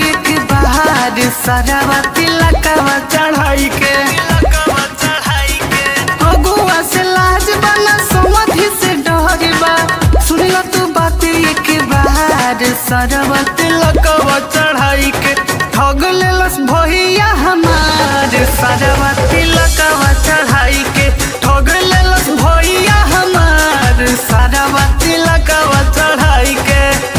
एक बार सरवा तिलकवा चढ़ाई के अगुआ से लाज बना समधि से डरबा सुनिला तू बात एक बार सरवा तिलकवा चढ़ाई के ठग लेलस भैया हमार सरवा तिलकवा चढ़ाई के ठग लेलस भैया हमार सरवा तिलकवा चढ़ाई के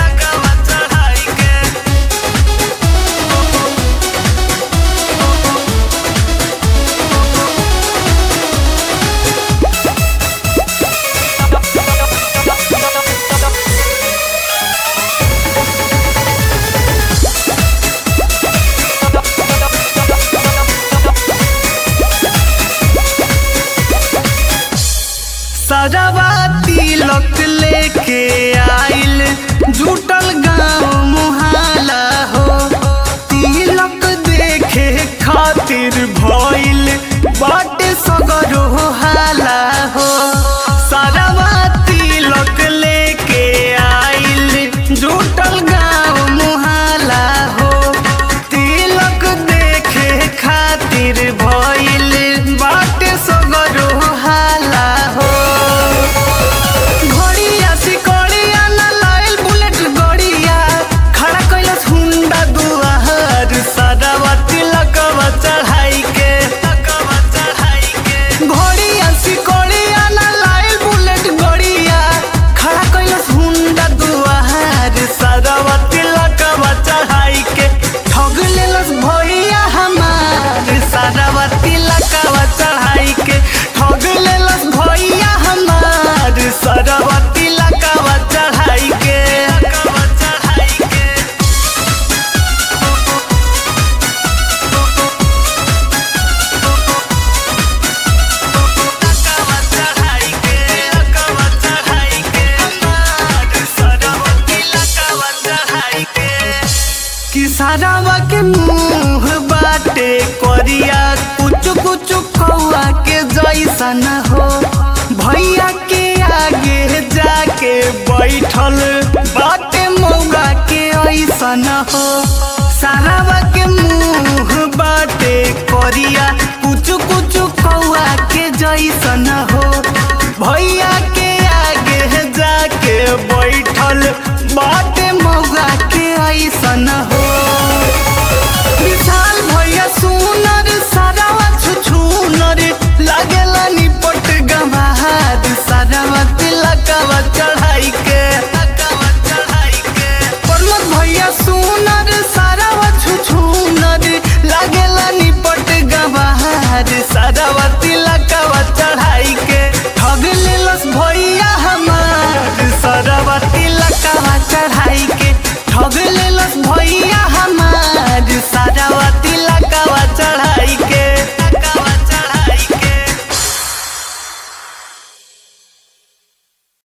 सरवा तिलक लेके आइल जुटल गाँव मुहाला हो तिलक देखे खातिर भइल बाटे सगरो हाला हो सरवा तिलक लेके आइल जुटल गाँव मुहाला हो तिलक देखे खातिर भइल बाटे सगरो हाला हो चढ़ाई के घोड़िया सिकोड़िया ना लाइल बुलेट गड़िया खड़ा कैलस हुंडा दुआर सरवा तिलकवा चढ़ाई के ठग लेलस भैया हमार सरवा तिलकवा चढ़ाई के ठग लेलस भैया हमार सरवा तिलकवा चढ़ाई के किसानवा के मुँह बाटे करिया कुछ कुछ कौआ के जैसा न हो भैया के आगे जाके बैठल बाटे मौगा के ऐसा न हो सारावा के मुँह बाटे करिया कुछ कुछ कौआ के जैसा न हो भैया के आगे जाके बैठल बाटे